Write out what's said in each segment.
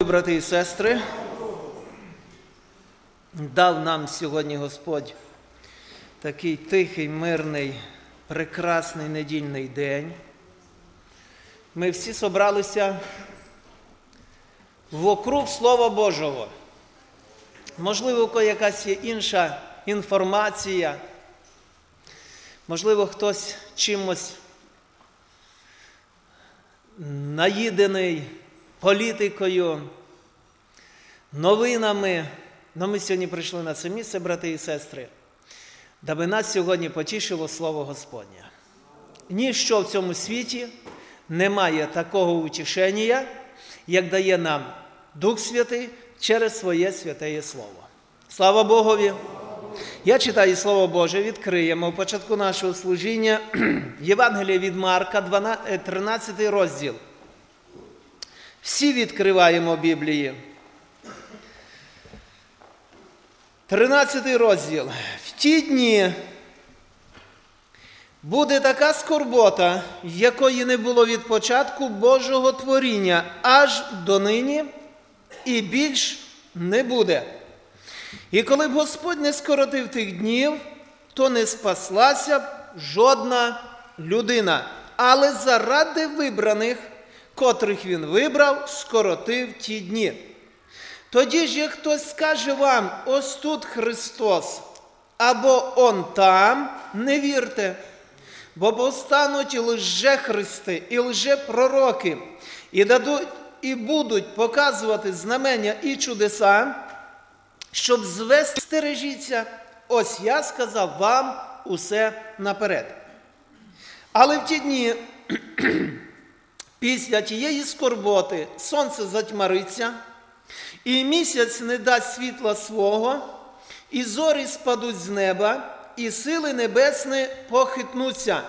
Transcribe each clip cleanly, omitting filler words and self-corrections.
брати і сестри, дав нам сьогодні Господь такий тихий, мирний, прекрасний недільний день. Ми всі зібралися вокруг Слова Божого. Можливо, якась є інша інформація, можливо, хтось чимось наїдений політикою, новинами. Но ми сьогодні прийшли на це місце, брати і сестри, даби нас сьогодні потішило Слово Господнє. Ніщо в цьому світі немає такого утішення, як дає нам Дух Святий через своє святеє Слово. Слава Богові! Я читаю Слово Боже, відкриємо в початку нашого служіння Євангелія від Марка, 13 розділ. Всі відкриваємо Біблії. 13 розділ. В ті дні буде така скорбота, якої не було від початку Божого творіння, аж до нині, і більш не буде. І коли б Господь не скоротив тих днів, то не спаслася б жодна людина. Але заради вибраних, котрих він вибрав, скоротив ті дні. Тоді ж, як хтось скаже вам, ось тут Христос, або Он там, не вірте. Бо повстануть лжехристи і лжепророки, і будуть показувати знамення і чудеса, щоб звести, стережіться, ось я сказав вам усе наперед. Але в ті дні, після тієї скорботи, сонце затьмариться, і місяць не дасть світла свого, і зорі спадуть з неба, і сили небесні похитнуться.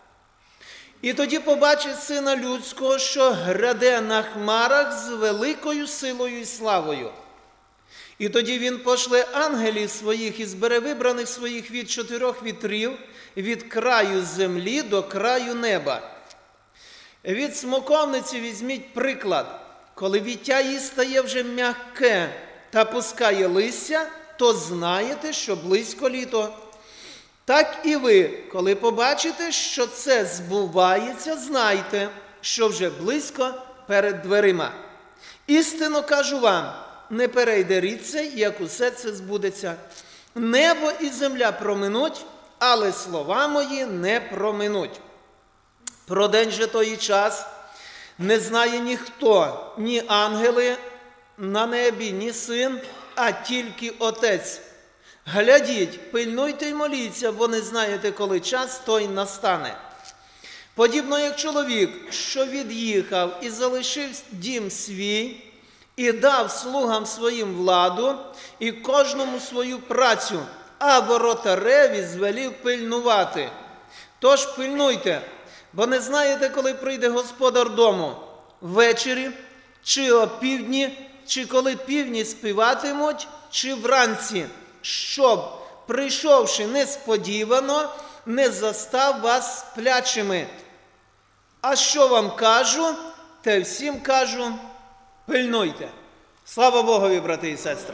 І тоді побачить Сина Людського, що гряде на хмарах з великою силою і славою. І тоді він пошле ангелів своїх і збере вибраних своїх від 4 вітрів, від краю землі до краю неба. Від смоковниці візьміть приклад. Коли віття її стає вже м'яке та пускає листя, то знаєте, що близько літо. Так і ви, коли побачите, що це збувається, знайте, що вже близько перед дверима. Істинно кажу вам, не перейде річця, як усе це збудеться. Небо і земля проминуть, але слова мої не проминуть. Про день же той час не знає ніхто, ні ангели на небі, ні син, а тільки Отець. Глядіть, пильнуйте й моліться, бо не знаєте, коли час той настане. Подібно як чоловік, що від'їхав і залишив дім свій, і дав слугам своїм владу, і кожному свою працю, а воротареві звелів пильнувати. Тож пильнуйте, бо не знаєте, коли прийде господар дому, ввечері, чи опівдні, чи коли півні співатимуть, чи вранці, щоб, прийшовши несподівано, не застав вас сплячими. А що вам кажу, те всім кажу, пильнуйте. Слава Богові, брати і сестри!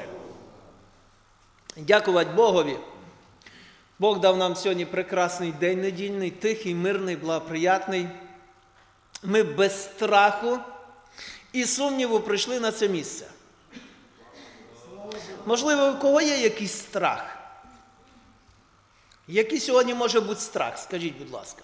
Дякувати Богові. Бог дав нам сьогодні прекрасний день недільний, тихий, мирний, благоприятний. Ми без страху і сумніву прийшли на це місце. Можливо, у кого є якийсь страх? Який сьогодні може бути страх? Скажіть, будь ласка.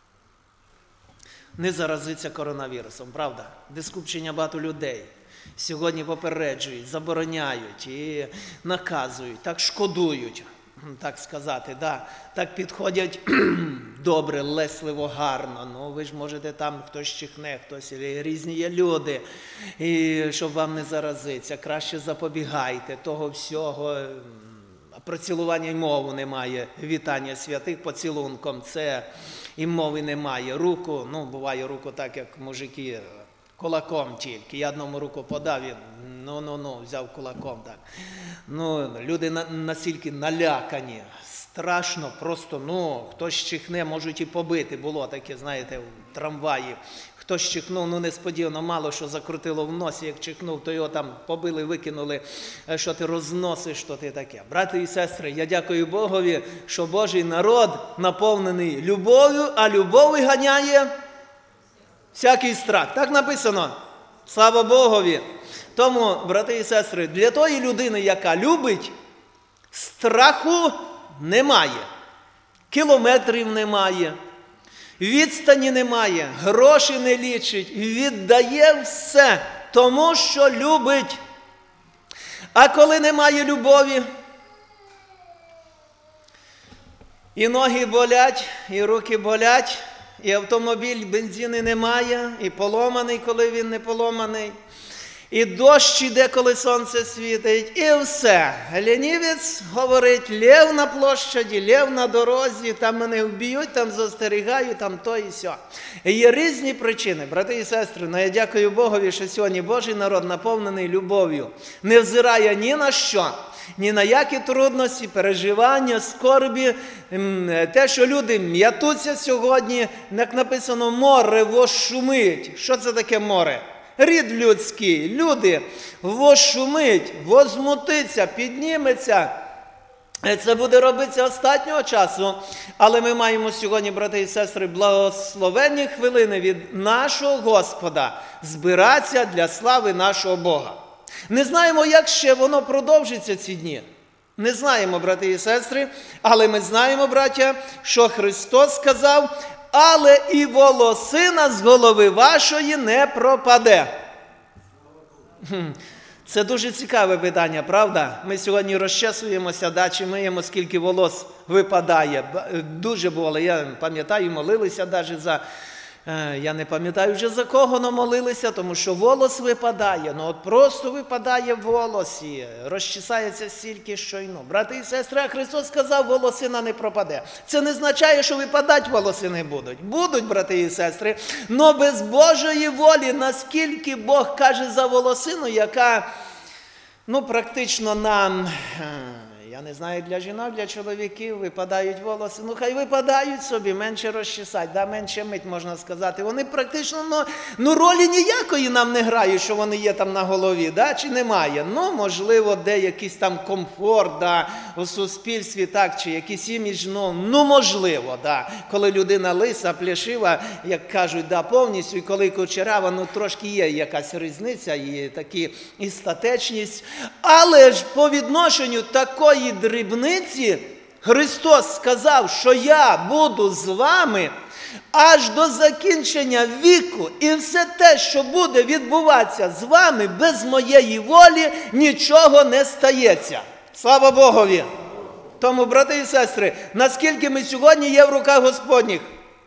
Не заразиться коронавірусом, правда? Де скупчення багато людей. Сьогодні попереджують, забороняють і наказують, так шкодують, так сказати, да. Так підходять добре, лесливо, гарно. Ну, ви ж можете там, хтось чихне, хтось, різні є люди, і щоб вам не заразитися, краще запобігайте того всього. Про цілування й мову немає, вітання святих поцілунком, це і мови немає. Руку, ну, буває руку так, як мужики, кулаком тільки. Я одному руку подав, він взяв кулаком так. Ну, люди настільки налякані, страшно, просто, хтось чихне, можуть і побити. Було таке, знаєте, в трамваї. Хтось чихнув, несподівано, мало що закрутило в носі, як чихнув, то його там побили, викинули, що ти розносиш, що ти таке. Брати і сестри, я дякую Богові, що Божий народ наповнений любов'ю, а любов виганяє всякий страх. Так написано. Слава Богові. Тому, брати і сестри, для тої людини, яка любить, страху немає, кілометрів немає, відстані немає, гроші не лічить, віддає все тому, що любить. А коли немає любові, і ноги болять, і руки болять, і автомобіль, бензини немає, і поломаний, коли він не поломаний, і дощ іде, коли сонце світить, і все. Лінівець говорить, лев на площаді, лев на дорозі, там мене вб'ють, там застерігають, там то і сьо. Є різні причини, брати і сестри, но я дякую Богові, що сьогодні Божий народ наповнений любов'ю, не взирає ні на що, ні на які трудності, переживання, скорбі, те, що люди м'ятуться сьогодні, як написано, море вошумить. Що це таке море? Рід людський, люди вошумить, возмутиться, підніметься. Це буде робитися останнього часу, але ми маємо сьогодні, брати і сестри, благословенні хвилини від нашого Господа збиратися для слави нашого Бога. Не знаємо, як ще воно продовжиться ці дні. Не знаємо, брати і сестри, але ми знаємо, браття, що Христос сказав, але і волосина з голови вашої не пропаде. Це дуже цікаве питання, правда? Ми сьогодні розчесуємося, чи миємо, скільки волос випадає. Дуже було, я пам'ятаю, молилися навіть за... Я не пам'ятаю вже за кого, але молилися, тому що волос випадає. От просто випадає волос і розчесається стільки щойно. Брати і сестри, а Христос сказав, волосина не пропаде. Це не означає, що випадати волосини будуть. Будуть, брати і сестри, але без Божої волі, наскільки Бог каже за волосину, яка, практично нам... Я не знаю, для жінок, для чоловіків випадають волоси. Хай випадають собі, менше розчесать, менше мить, можна сказати. Вони практично, ролі ніякої нам не грають, що вони є там на голові, чи немає. Можливо, де якийсь там комфорт, у суспільстві, так, чи якийсь імідж, можливо, Коли людина лиса, плешива, як кажуть, повністю, і коли кучерава, трошки є якась різниця, і статечність. Але ж по відношенню такої дрібниці Христос сказав, що я буду з вами аж до закінчення віку, і все те, що буде відбуватися з вами, без моєї волі нічого не стається. Слава Богові! Тому, брати і сестри, наскільки ми сьогодні є в руках Господніх,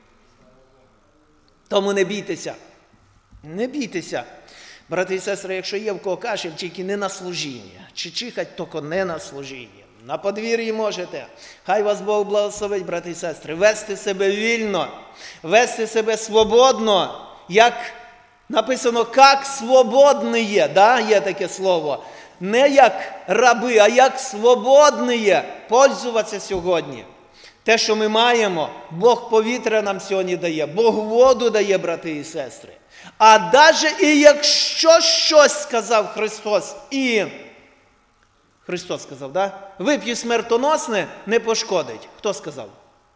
тому не бійтеся. Не бійтеся. Брати і сестри, якщо є в кого кашель, тільки не на служіння. Чи чихать, тільки не на служіння. На подвір'ї можете. Хай вас Бог благословить, брати і сестри. Вести себе вільно, вести себе свободно, як написано, як свободні є, є таке слово. Не як раби, а як свободні є. Пользуватися сьогодні. Те, що ми маємо, Бог повітря нам сьогодні дає, Бог воду дає, брати і сестри. А навіть і якщо щось сказав Христос, і Христос сказав, вип'ю смертоносне, не пошкодить. Хто сказав?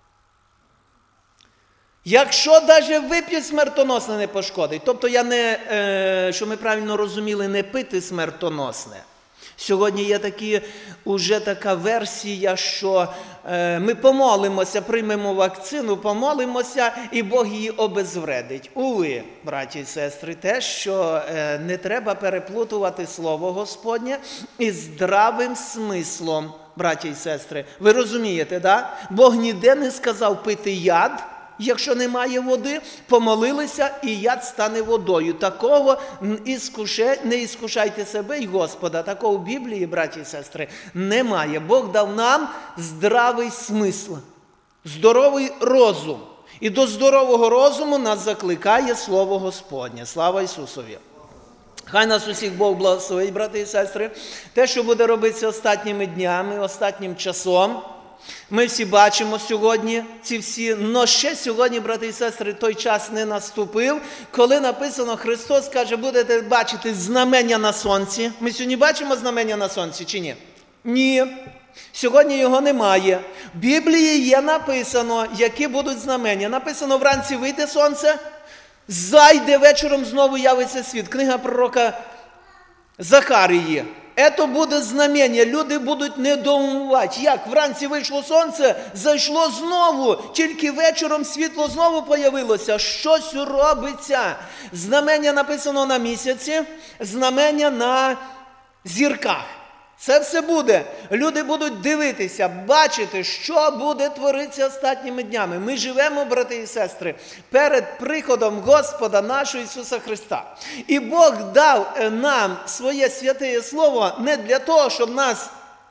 Якщо навіть вип'ю смертоносне, не пошкодить. Тобто що ми правильно розуміли, не пити смертоносне. Сьогодні є така версія, що ми помолимося, приймемо вакцину, помолимося, і Бог її обезвредить. Уви, браті і сестри, те, що не треба переплутувати Слово Господнє із здравим смислом, браті і сестри. Ви розумієте, Бог ніде не сказав пити яд, якщо немає води, помолилися, і яд стане водою. Такого не іскушайте себе і Господа. Такого в Біблії, браті і сестри, немає. Бог дав нам здравий смисл, здоровий розум. І до здорового розуму нас закликає Слово Господнє. Слава Ісусові! Хай нас усіх Бог благословить, брати і сестри. Те, що буде робитися останніми днями, останнім часом, Ми всі бачимо сьогодні ці всі, но ще сьогодні, брати і сестри, той час не наступив, коли написано, Христос каже, будете бачити знамення на сонці. Ми сьогодні бачимо знамення на сонці чи ні? Ні. Сьогодні його немає. В Біблії є написано, які будуть знамення. Написано, вранці вийде сонце, зайде, вечором знову явиться світ. Книга пророка Захарії. Це буде знамення, люди будуть недоумувати. Як? Вранці вийшло сонце, зайшло знову, тільки вечором світло знову появилося. Щось робиться. Знамення написано на місяці, знамення на зірках. Це все буде. Люди будуть дивитися, бачити, що буде творитися останніми днями. Ми живемо, брати і сестри, перед приходом Господа нашого Ісуса Христа. І Бог дав нам своє святе Слово не для того, щоб нас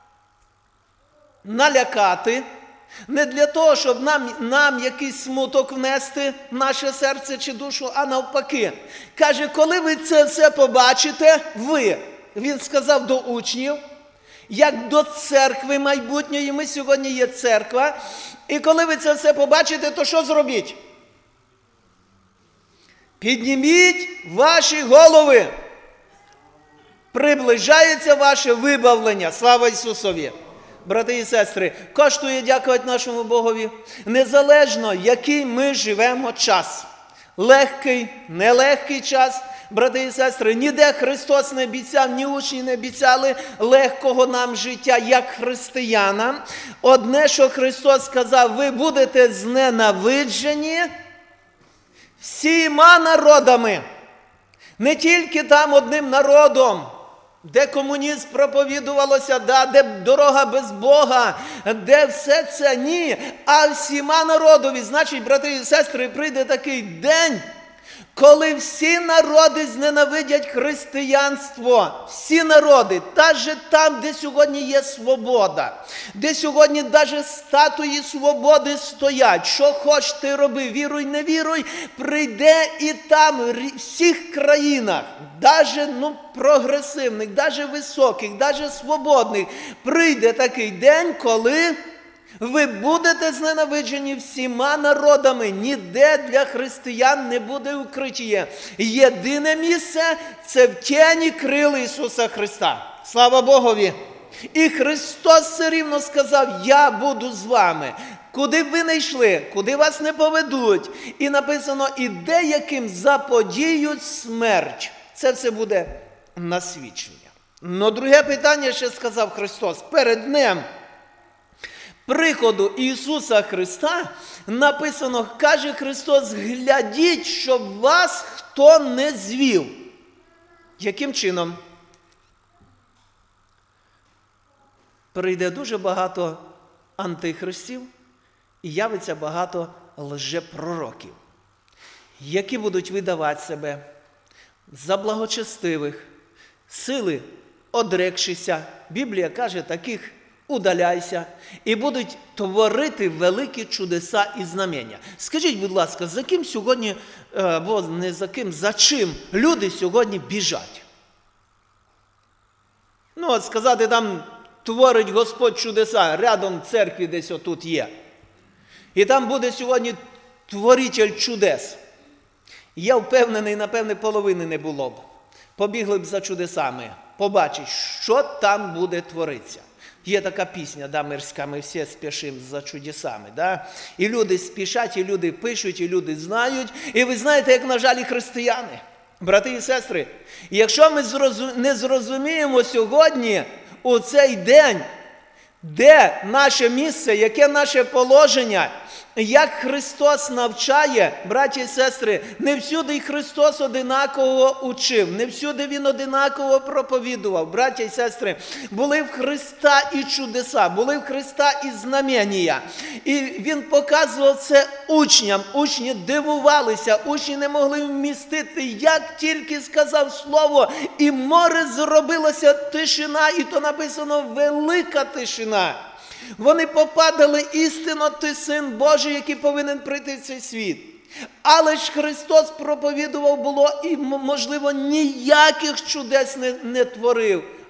налякати, не для того, щоб нам якийсь смуток внести в наше серце чи душу, а навпаки. Каже, коли ви це все побачите, він сказав до учнів, як до церкви майбутньої, ми сьогодні є церква, і коли ви це все побачите, то що зробіть? Підніміть ваші голови. Приближається ваше вибавлення. Слава Ісусові! Брати і сестри, коштує дякувати нашому Богові, незалежно, який ми живемо час. Легкий, нелегкий час. Брати і сестри, ніде Христос не обіцяв, ні учні не обіцяли легкого нам життя, як християнам. Одне, що Христос сказав, ви будете зненавиджені всіма народами. Не тільки там одним народом, де комунізм проповідувалося, де дорога без Бога, де все це, ні, а всіма народові. Значить, брати і сестри, прийде такий день, коли всі народи зненавидять християнство, всі народи, навіть там, де сьогодні є свобода, де сьогодні навіть статуї свободи стоять, що хоч ти роби, віруй, не віруй, прийде і там в всіх країнах, навіть прогресивних, навіть високих, навіть свободних, прийде такий день, коли ви будете зненавиджені всіма народами, ніде для християн не буде укриття. Єдине місце – це в тіні крил Ісуса Христа. Слава Богові! І Христос все рівно сказав, я буду з вами. Куди б ви не йшли, куди вас не поведуть. І написано, і деяким заподіють смерть. Це все буде на свідчення. Но друге питання ще сказав Христос. Перед днем приходу Ісуса Христа написано, каже Христос, глядіть, щоб вас хто не звів. Яким чином? Прийде дуже багато антихристів і явиться багато лжепророків, які будуть видавати себе за благочестивих, сили одрекшися. Біблія каже, таких удаляйся, і будуть творити великі чудеса і знамення. Скажіть, будь ласка, за ким сьогодні, або не за ким, за чим люди сьогодні біжать? От сказати, там творить Господь чудеса, рядом в церкві десь отут є. І там буде сьогодні творитель чудес. Я впевнений, напевне, половини не було б. Побігли б за чудесами, побачить, що там буде творитися. Є така пісня, мирська, ми всі спішимо за чудесами. І люди спішать, і люди пишуть, і люди знають. І ви знаєте, як, на жаль, і християни, брати і сестри. І якщо ми не зрозуміємо сьогодні у цей день, де наше місце, яке наше положення, як Христос навчає, браті і сестри, не всюди Христос одинаково учив, не всюди Він одинаково проповідував. Браті і сестри, були в Христа і чудеса, були в Христа і знамення. І Він показував це учням. Учні дивувалися, учні не могли вмістити, як тільки сказав слово, і море зробилося тишина, і то написано велика тишина. Вони попадали, істинно ти Син Божий, який повинен прийти в цей світ. Але ж Христос проповідував було і, можливо, ніяких чудес не творив.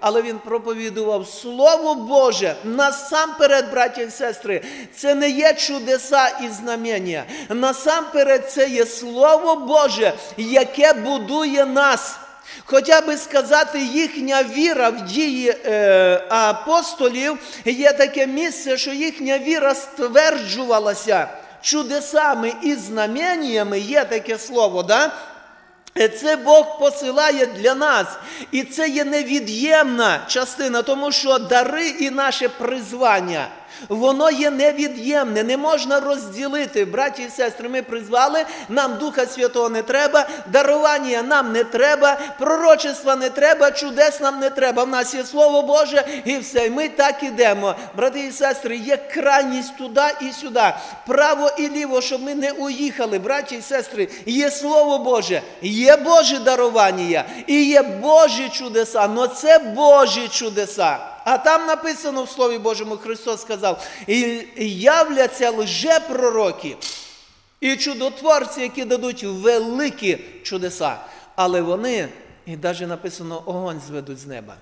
але він проповідував Слово Боже. Насамперед, браті і сестри, це не є чудеса і знамення. Насамперед, це є Слово Боже, яке будує нас. Хоча би сказати, їхня віра в дії апостолів, є таке місце, що їхня віра стверджувалася чудесами і знаменнями, є таке слово, да? Це Бог посилає для нас. І це є невід'ємна частина, тому що дари і наше призвання, воно є невід'ємне, не можна розділити. Браті і сестри, ми призвали, нам Духа Святого не треба, дарування нам не треба, пророчества не треба, чудес нам не треба. В нас є Слово Боже і все, і ми так ідемо. Брати і сестри, є крайність туди і сюди, право і ліво, щоб ми не уїхали. Браті і сестри, є Слово Боже, є Божі дарування і є Божі чудеса, але це Божі чудеса. А там написано в Слові Божому, Христос сказав, і являться лжепророки і чудотворці, які дадуть великі чудеса. Але вони, і навіть написано, огонь зведуть з неба.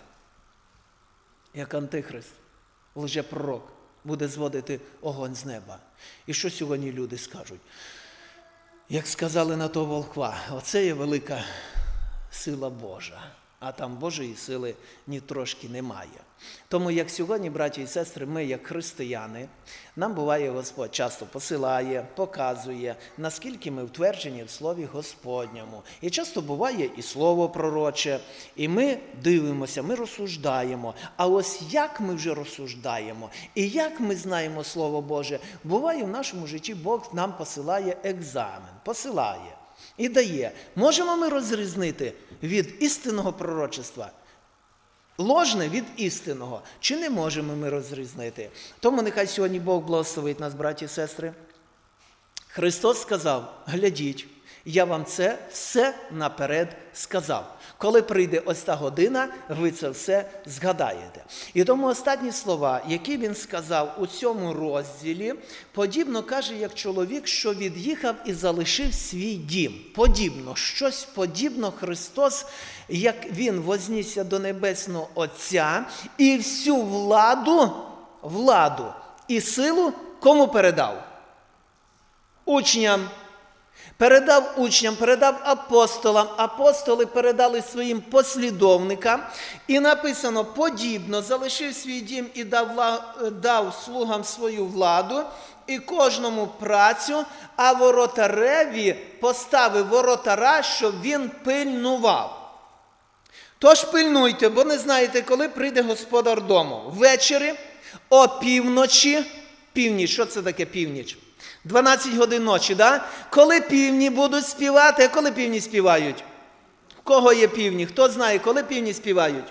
Як антихрист, лжепророк, буде зводити огонь з неба. І що сьогодні люди скажуть? Як сказали на того волхва, оце є велика сила Божа. А там Божої сили ні трошки немає. Тому, як сьогодні, браті і сестри, ми, як християни, нам буває, Господь часто посилає, показує, наскільки ми втверджені в Слові Господньому. І часто буває і Слово пророче, і ми дивимося, ми розсуждаємо. А ось як ми вже розсуждаємо, і як ми знаємо Слово Боже, буває в нашому житті Бог нам посилає екзамен, посилає. І дає. Можемо ми розрізнити від істинного пророчества ложне від істинного? Чи не можемо ми розрізнити? Тому нехай сьогодні Бог благословить нас, браті і сестри. Христос сказав, глядіть, я вам це все наперед сказав. Коли прийде ось та година, ви це все згадаєте. І тому останні слова, які він сказав у цьому розділі, подібно каже, як чоловік, що від'їхав і залишив свій дім. Подібно, щось подібно Христос, як він вознісся до Небесного Отця і всю владу і силу кому передав? Учням. Передав учням, передав апостолам, апостоли передали своїм послідовникам. І написано, подібно залишив свій дім і дав слугам свою владу, і кожному працю, а воротареві поставив воротара, щоб він пильнував. Тож пильнуйте, бо не знаєте, коли прийде господар дому. Ввечері, о півночі, північ, що це таке північ? 12 годин ночі, да? Коли півні будуть співати, а коли півні співають? В кого є півні? Хто знає, коли півні співають?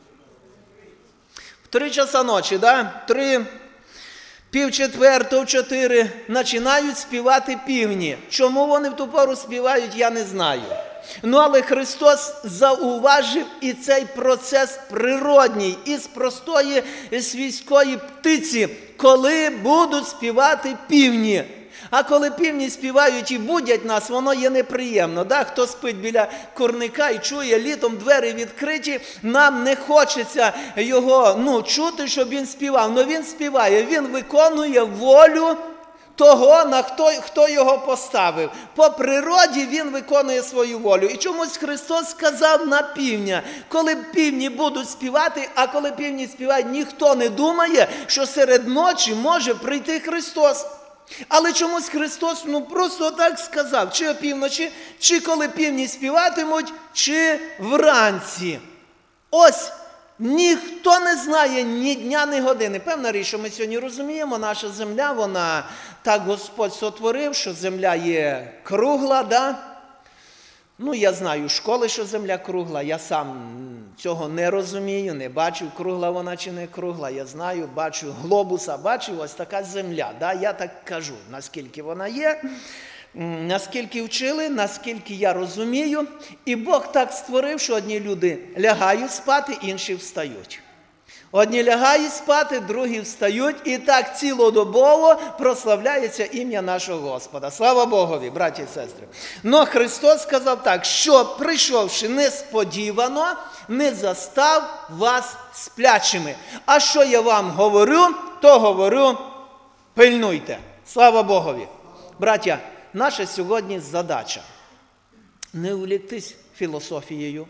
В 3 часа ночі, да? 3, півчетвертого, 4 починають співати півні. Чому вони в ту пору співають, я не знаю. Ну, але Христос зауважив і цей процес природній, із простої свійської птиці, коли будуть співати півні. А коли півні співають і будять нас, воно є неприємно. Да? Хто спить біля курника і чує, літом двері відкриті, нам не хочеться його чути, щоб він співав. Но він співає, він виконує волю того, хто його поставив. По природі він виконує свою волю. І чомусь Христос сказав на півня, коли півні будуть співати, а коли півні співають, ніхто не думає, що серед ночі може прийти Христос. Але чомусь Христос просто так сказав, чи опівночі, чи коли півні співатимуть, чи вранці. Ось ніхто не знає ні дня, ні години. Певна річ, що ми сьогодні розуміємо, наша земля, вона так Господь сотворив, що земля є кругла, да? Я знаю школи, що земля кругла, я сам цього не розумію, не бачу, кругла вона чи не кругла, я знаю, бачу глобуса, бачу, ось така земля, да? Я так кажу, наскільки вона є, наскільки вчили, наскільки я розумію, і Бог так створив, що одні люди лягають спати, інші встають. Одні лягають спати, другі встають, і так цілодобово прославляється ім'я нашого Господа. Слава Богові, браті і сестри. Но Христос сказав так, що прийшовши несподівано, не застав вас сплячими. А що я вам говорю, то говорю, пильнуйте. Слава Богові. Браття, наша сьогодні задача не увліктись філософією,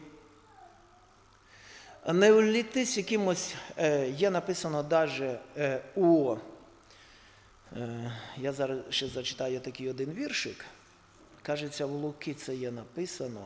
не увліктись якимось, є написано навіть я зараз ще зачитаю такий один віршик, кажеться, в Луки це є написано.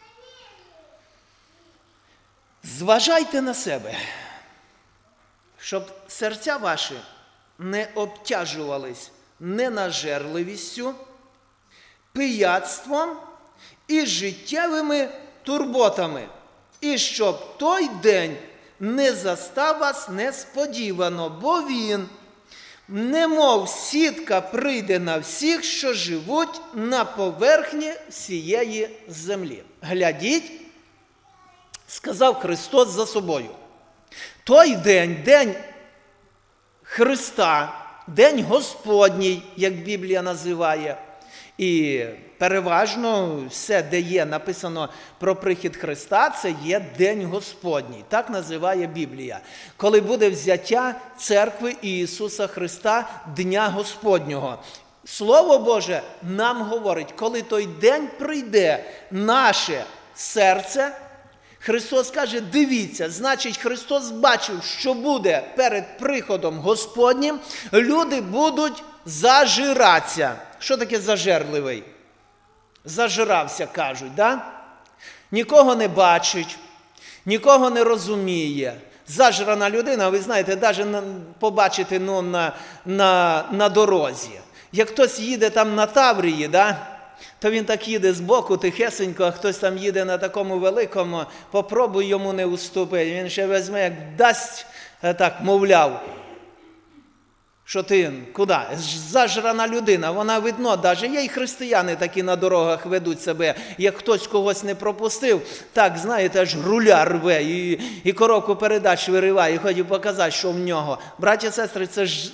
Зважайте на себе, щоб серця ваші не обтяжувались ненажерливістю, пияцтвом і життєвими турботами, і щоб той день не застав вас несподівано, бо він, немов сітка, прийде на всіх, що живуть на поверхні всієї землі. Глядіть, сказав Христос за собою. Той день, день Христа, день Господній, як Біблія називає, і переважно все, де є написано про прихід Христа, це є День Господній. Так називає Біблія. Коли буде взяття церкви Ісуса Христа, Дня Господнього. Слово Боже нам говорить, коли той день прийде наше серце, Христос каже, дивіться, значить Христос бачив, що буде перед приходом Господнім, люди будуть зажиратися. Що таке зажерливий? Зажирався, кажуть, да? Нікого не бачить, нікого не розуміє. Зажрана людина, ви знаєте, навіть побачити на дорозі. Як хтось їде там на Таврії, да? То він так їде збоку, тихесенько, а хтось там їде на такому великому, попробуй йому не уступити. Він ще візьме, як дасть, так, мовляв, що ти, куди? Зажрана людина, вона видно, навіть є і християни такі на дорогах ведуть себе, як хтось когось не пропустив, так, знаєте, аж руля рве, і коробку передач вириває, і хотів показати, що в нього. Браті і сестри, це ж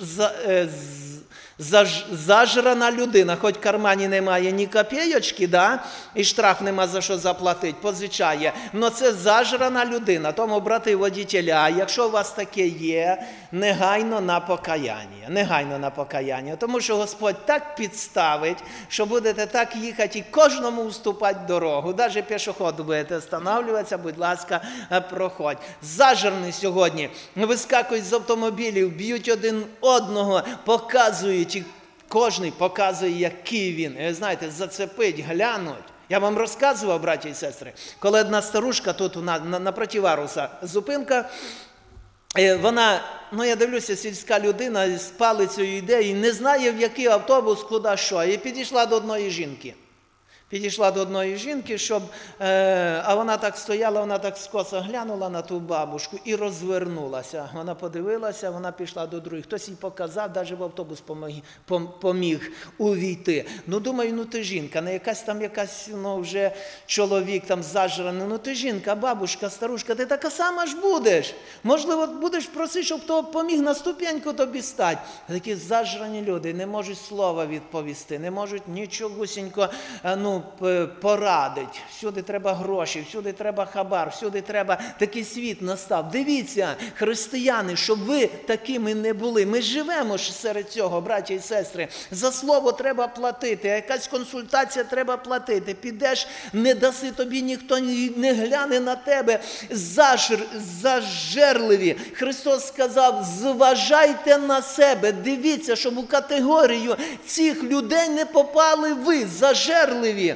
зажрана людина, хоч в кармані немає ні копійочки, да? І штраф нема за що заплатити, позичає. Но це зажрана людина. Тому, брати водітеля, якщо у вас таке є, негайно на покаяння. Негайно на покаяння. Тому що Господь так підставить, що будете так їхати і кожному уступати дорогу. Навіть пішоходу будете встановлюватися, будь ласка, проходь. Зажирні сьогодні вискакують з автомобілів, б'ють один одного, показують, і кожний показує, який він. І, знаєте, зацепить, глянуть. Я вам розказував, браті і сестри, коли одна старушка тут напроти Варуса зупинка, вона, я дивлюся, сільська людина з палицею йде і не знає, в який автобус, куди що. І підійшла до одної жінки. А вона так стояла, вона так скоса глянула на ту бабушку і розвернулася. Вона подивилася, вона пішла до других. Хтось їй показав, навіть в автобус поміг увійти. Думаю, ти жінка, не якась вже чоловік там зажраний. Ти жінка, бабушка, старушка, ти така сама ж будеш. Можливо, будеш просити, щоб хто поміг на ступеньку тобі стати. Такі зажрані люди не можуть слова відповісти, не можуть нічогусінько, порадить. Всюди треба гроші, всюди треба хабар, всюди треба, такий світ настав. Дивіться, християни, щоб ви такими не були. Ми живемо ж серед цього, браті і сестри. За слово треба платити, а якась консультація треба платити. Підеш, не даси тобі, ніхто не гляне на тебе. Зажерливі. Христос сказав, зважайте на себе. Дивіться, щоб у категорію цих людей не попали ви, зажерливі.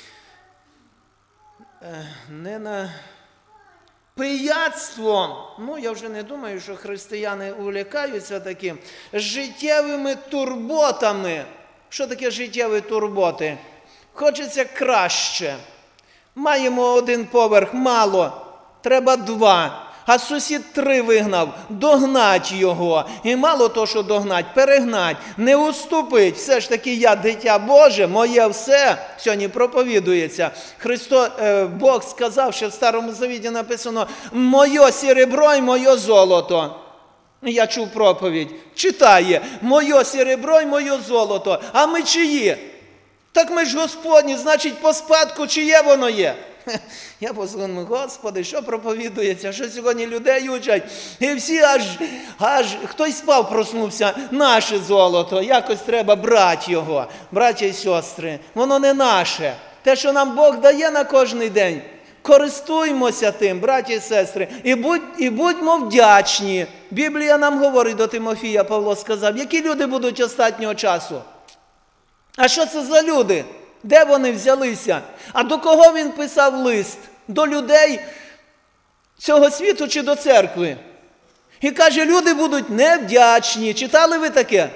Не на пияцтвом, я вже не думаю, що християни увлікаються таким, життєвими турботами. Що таке життєві турботи? Хочеться краще. Маємо один поверх, мало, треба два. а сусід 3 вигнав, догнать його. І мало того, що догнать, перегнать, не уступить. Все ж таки я дитя Боже, моє все. Сьогодні проповідується. Бог сказав, що в Старому Завіті написано «Моє серебро і моє золото». Я чув проповідь, читає «Моє серебро і моє золото». А ми чиї? Так ми ж Господні, значить по спадку чиє воно є? Я подумав, Господи, що проповідується, що сьогодні людей учать? І всі аж хтось спав, проснувся, наше золото, якось треба брати його. Браття і сестри, воно не наше. Те, що нам Бог дає на кожний день, користуймося тим, браті і сестри, і будьмо вдячні. Біблія нам говорить до Тимофія, Павло сказав, які люди будуть останнього часу? А що це за люди? Де вони взялися? А до кого він писав лист? До людей цього світу чи до церкви? І каже, люди будуть невдячні. Читали ви таке?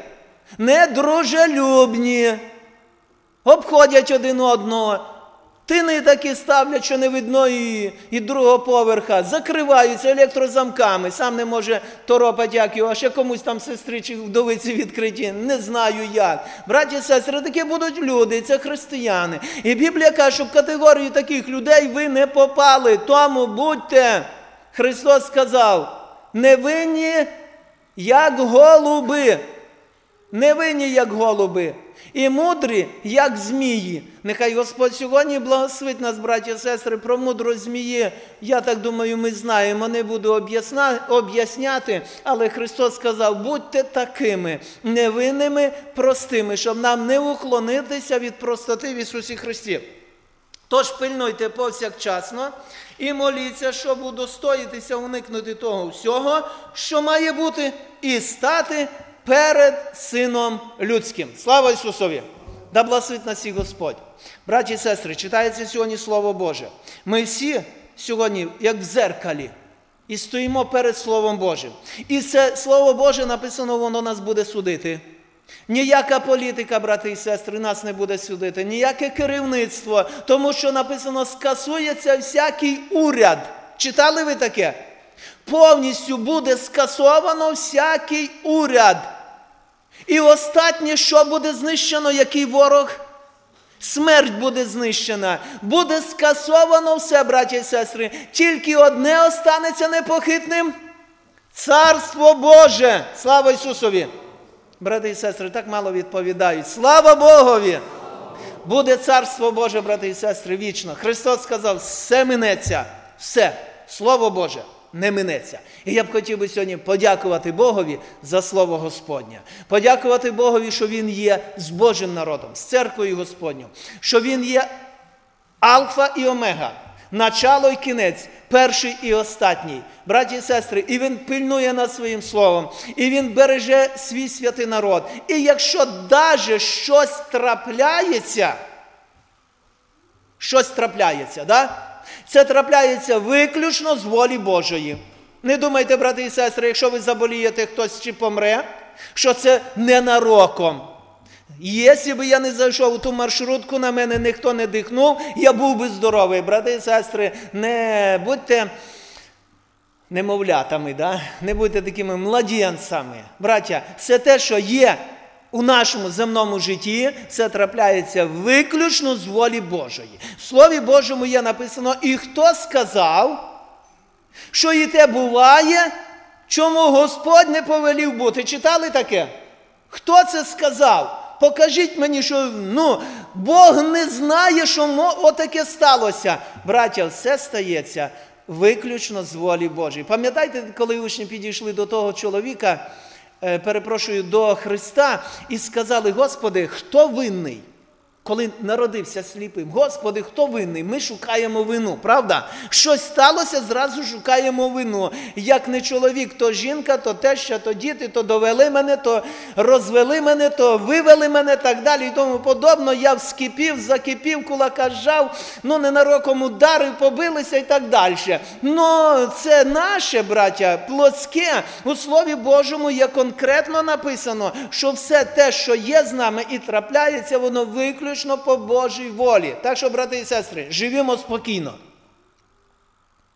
Недружелюбні. Обходять один одного. Тини такі ставлять, що не видно і другого поверха. Закриваються електрозамками. Сам не може торопати, як його, а ще комусь там сестри чи вдовиці відкриті. Не знаю як. Браті і сестри, такі будуть люди, це християни. І Біблія каже, що в категорію таких людей ви не попали. Тому будьте, Христос сказав, невинні, як голуби. Невинні, як голуби. І мудрі, як змії. Нехай Господь сьогодні благословить нас, браті і сестри, про мудру змії. Я так думаю, ми знаємо, не буду об'ясняти, але Христос сказав, будьте такими невинними, простими, щоб нам не уклонитися від простоти в Ісусі Христі. Тож пильнуйте повсякчасно і моліться, щоб удостоїтися, уникнути того всього, що має бути, і стати перед Сином Людським. Слава Ісусові! Да благословить нас і Господь. Браті і сестри, читається сьогодні Слово Боже. Ми всі сьогодні, як в дзеркалі, і стоїмо перед Словом Божим. І це Слово Боже написано, воно нас буде судити. Ніяка політика, брати і сестри, нас не буде судити, ніяке керівництво, тому що написано, скасується всякий уряд. Читали ви таке? Повністю буде скасовано всякий уряд. І останнє, що буде знищено, який ворог? Смерть буде знищена. Буде скасовано все, браті і сестри. Тільки одне останеться непохитним – Царство Боже. Слава Ісусові! Брати і сестри, так мало відповідають. Слава Богові! Буде Царство Боже, брати і сестри, вічно. Христос сказав, все минеться, все, Слово Боже не минеться. І я б хотів би сьогодні подякувати Богові за Слово Господнє. Подякувати Богові, що Він є з Божим народом, з церквою Господню. Що Він є Альфа і Омега, начало і кінець, перший і останній. Браті і сестри, і Він пильнує над своїм словом, і Він береже свій святий народ. І якщо даже щось трапляється, да? Це трапляється виключно з волі Божої. Не думайте, брати і сестри, якщо ви заболієте, хтось чи помре, що це ненароком. Якщо б я не зайшов у ту маршрутку, на мене ніхто не дихнув, я був би здоровий. Брати і сестри, не будьте немовлятами, да? Не будьте такими младенцями. Браття, все те, що є у нашому земному житті, це трапляється виключно з волі Божої. В Слові Божому є написано, і хто сказав, що і те буває, чому Господь не повелів бути. Читали таке? Хто це сказав? Покажіть мені, що Бог не знає, що отаке сталося. Браття, все стається виключно з волі Божої. Пам'ятаєте, коли учні підійшли до того чоловіка, до Христа, і сказали, Господи, хто винний? Коли народився сліпим, Господи, хто винний? Ми шукаємо вину, правда? Щось сталося, зразу шукаємо вину. Як не чоловік, то жінка, то теща, то діти, то довели мене, то розвели мене, то вивели мене, так далі і тому подобно. Я вскипів, закипів, кулака зжав, ненароком ударив, побилися і так далі. Це наше, браття, плотське. У Слові Божому є конкретно написано, що все те, що є з нами і трапляється, воно виключно по Божій волі. Так що, брати і сестри, живімо спокійно.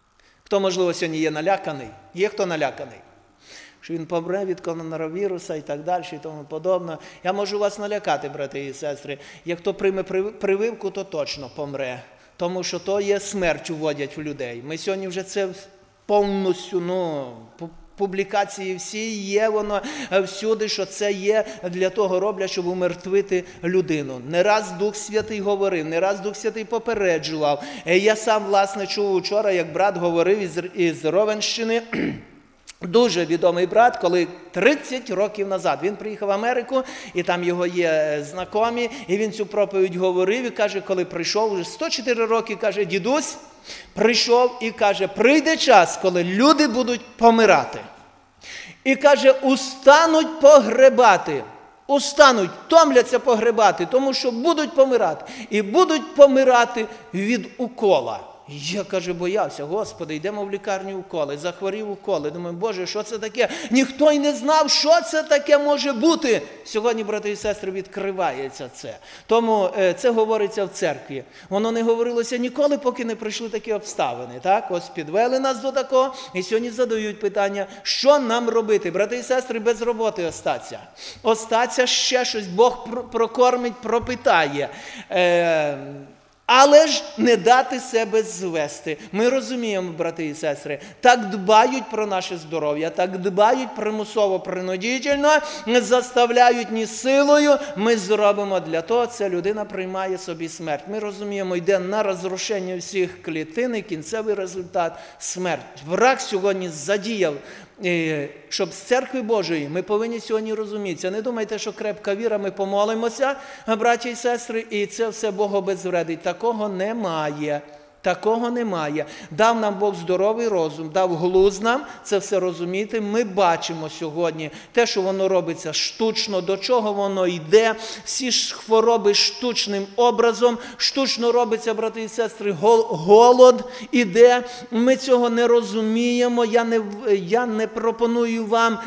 Хто, можливо, сьогодні є наляканий? Є хто наляканий? Що він помре від коронавіруса і так далі, і тому подобне. Я можу вас налякати, брати і сестри. Як хто прийме прививку, то точно помре. Тому що то є смерть, вводять в людей. Ми сьогодні вже це повністю, публікації всі є, воно всюди, що це є, для того роблять, щоб умертвити людину. Не раз Дух Святий говорив, не раз Дух Святий попереджував. Я сам, власне, чув учора, як брат говорив із Ровенщини, дуже відомий брат, коли 30 років назад він приїхав в Америку, і там його є знайомі, і він цю проповідь говорив, і каже, коли прийшов, вже 104 роки, каже, дідусь, прийшов і каже, прийде час, коли люди будуть помирати. І каже, устануть погребати, томляться погребати, тому що будуть помирати. І будуть помирати від укола. Я, каже, боявся, Господи, йдемо в лікарню уколи, захворів уколи. Думаю, Боже, що це таке? Ніхто й не знав, що це таке може бути. Сьогодні, брати і сестри, відкривається це. Тому це говориться в церкві. Воно не говорилося ніколи, поки не прийшли такі обставини. Так? Ось підвели нас до такого, і сьогодні задають питання, що нам робити? Брати і сестри, без роботи остаться. Остаться ще щось, Бог прокормить, пропитає. Але ж не дати себе звести. Ми розуміємо, брати і сестри, так дбають про наше здоров'я, так дбають примусово, принудительно, заставляють ні силою, ми зробимо для того, ця людина приймає собі смерть. Ми розуміємо, йде на розрушення всіх клітин і кінцевий результат – смерть. Враг сьогодні задіяв, щоб з церкви Божої ми повинні сьогодні розумітися. Не думайте, що крепка віра, ми помолимося, браті і сестри, і це все Бог обезвредить. Такого немає. Такого немає. Дав нам Бог здоровий розум, дав глузд нам це все розуміти. Ми бачимо сьогодні те, що воно робиться штучно, до чого воно йде. Всі ж хвороби штучним образом. Штучно робиться, брати і сестри, голод іде. Ми цього не розуміємо. Я не пропоную вам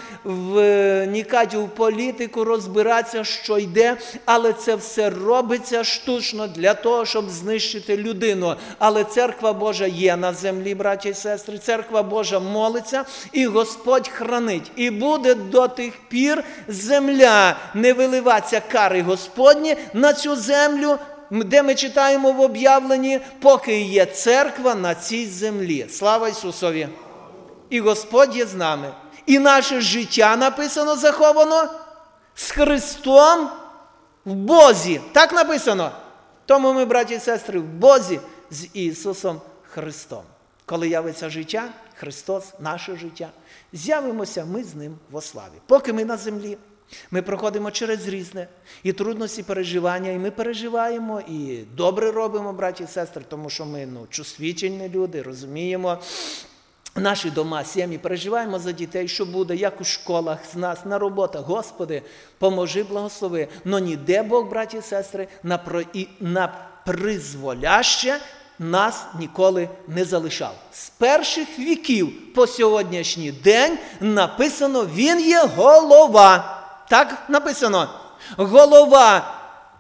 вникати в політику, розбиратися, що йде. Але це все робиться штучно для того, щоб знищити людину. Але Церква Божа є на землі, браті і сестри, Церква Божа молиться, і Господь хранить. І буде до тих пір земля не виливатися кари Господні на цю землю, де ми читаємо в об'явленні, поки є церква на цій землі. Слава Ісусові! І Господь є з нами. І наше життя, написано, заховано з Христом в Бозі. Так написано. Тому ми, браті і сестри, в Бозі, з Ісусом Христом. Коли явиться життя, Христос, наше життя, з'явимося ми з Ним во славі. Поки ми на землі, ми проходимо через різне і трудності, переживання, і ми переживаємо, і добре робимо, браті і сестри, тому що ми чувствительні люди, розуміємо наші дома, сім'ї, переживаємо за дітей, що буде, як у школах, з нас, на роботах. Господи, поможи, благослови. Но ніде Бог, браті і сестри, на призволяще нас ніколи не залишав. З перших віків по сьогоднішній день написано, Він є голова. Так написано. Голова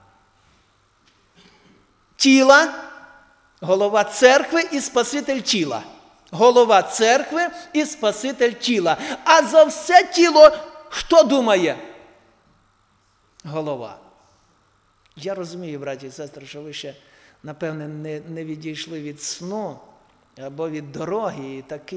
тіла, голова церкви і спаситель тіла. Голова церкви і спаситель тіла. А за все тіло хто думає? Голова. Я розумію, браті і сестри, що ви ще, напевне, не відійшли від сну або від дороги, і такі,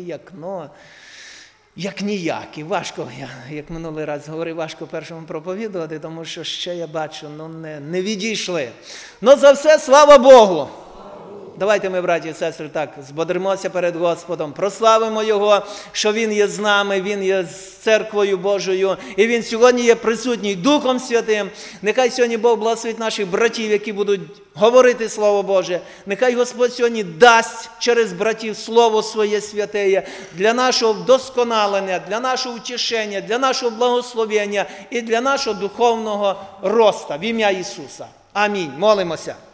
як ніякі. Важко, як минулий раз говорив, важко першому проповідувати, тому що ще я бачу, не відійшли. Но за все слава Богу! Давайте ми, браті і сестри, так збодримося перед Господом, прославимо Його, що Він є з нами, Він є з Церквою Божою, і Він сьогодні є присутній Духом Святим. Нехай сьогодні Бог благословить наших братів, які будуть говорити Слово Боже. Нехай Господь сьогодні дасть через братів Слово Своє святеє для нашого вдосконалення, для нашого утішення, для нашого благословення і для нашого духовного росту. В ім'я Ісуса. Амінь. Молимося.